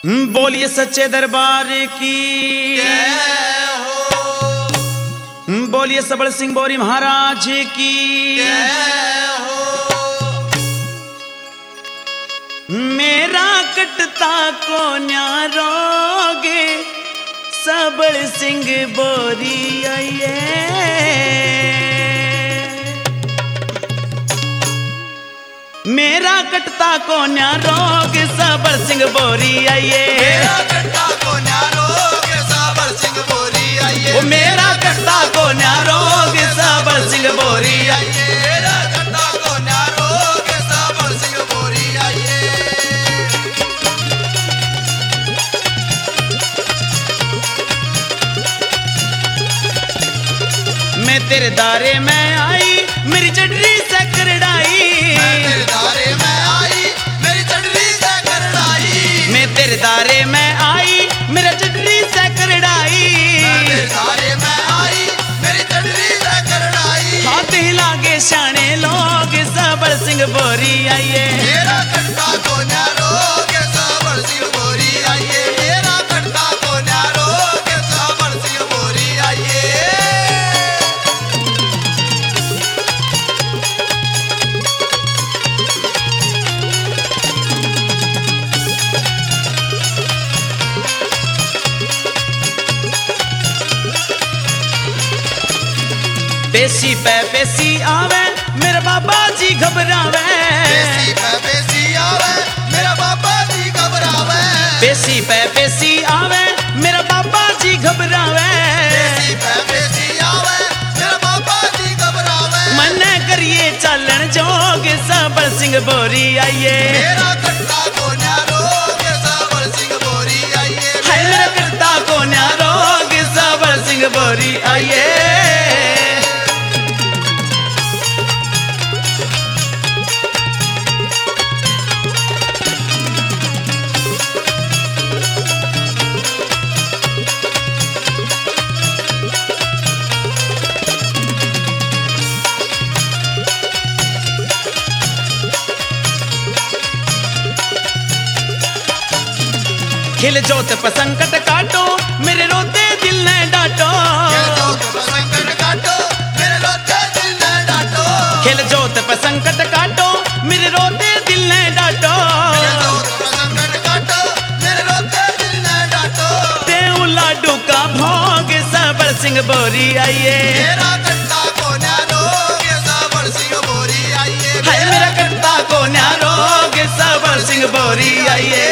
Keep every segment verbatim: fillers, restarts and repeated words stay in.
बोलिए सच्चे दरबार की जय हो। बोलिए सबल सिंह बोरी महाराज की जय हो। मेरा कटता को न्यारोगे सबल सिंह बोरी आइए। मेरा कटता को न्यारोग सबल सिंह बोरी आइए। मेरा कट्टा को न्यारोग सबल सिंह बोरी आइए। वो मेरा कटता को न्यारोग सबल सिंह बोरी आइए। मेरा कट्टा को न्यारोग सबल सिंह बोरी आइए। मैं तेरे दारे में आई मेरी चटरी से करड़ाई। मैं तेरे दारे में आई मेरी चटरी से करड़ाई। मैं तेरे दारे में आई मेरा चटरी से करड़ाई। मैं तेरे दारे में आई मेरी चटरी से करड़ाई। हाथ हिलागे शाने लोग सबल सिंह बोरी आइए। मेरा कट्टा को न्यारोग सबल सिंह बोरी आइए। मेरा कट्टा को न्यारोग सबल सिंह बोरी आइए। पेशी पे पेशी आवे मेरा बाबा जी घबरावे। बेसी पे बेसी आवे मेरा बाबा जी घबरावे। पेशी पे पेशी आवे मेरा बाबा जी घबरावे। बेसी पे बेसी आवे मेरा बाबा जी घबरावे। मने करिए चालन जोग सबल सिंह बोरी आइए। मेरा कट्टा को न्यारोग सबल सिंह बोरी आइए। हाय मेरा कटता को न्यारोग सबल सिंह बोरी आइए। खिल जोत पर संकट काटो मेरे रोते दिल ने डांटो। ये जोत पर संकट काटो मेरे रोते दिल ने डांटो। खिल जोत पर संकट काटो मेरे रोते दिल ने डांटो। ये जोत पर संकट काटो मेरे रोते दिल ने डांटो। देव लाडू का भोग सबल सिंह बोरी आइए। मेरा कट्टा को न्यारोग सबल सिंह बोरी आइए। हाय मेरा कटता को न्यारोग सबल सिंह बोरी आइए।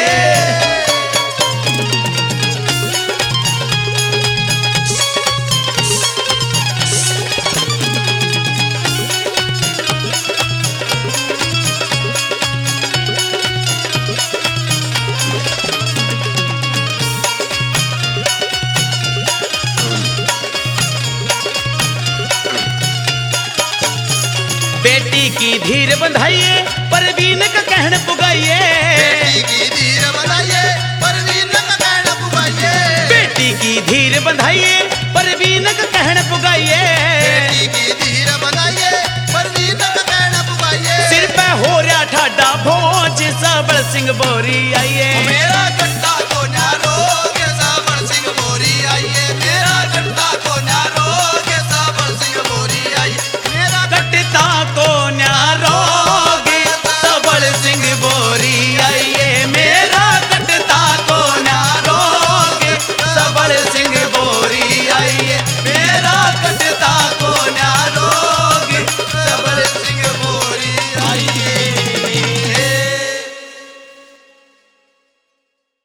बेटी की धीर बंधाइए परवीन का कहन पुगाइए। बेटी की धीर बनाइए परवीन का कहना पुगाइए। बेटी की धीर बंधाइए परवीन का कहन पुगाइए। बेटी की धीर बनाइए परवीन का कहना पुगाइए। सिर पे हो रहा ठाडा भोज सबल सिंह बोरी आइए। मेरा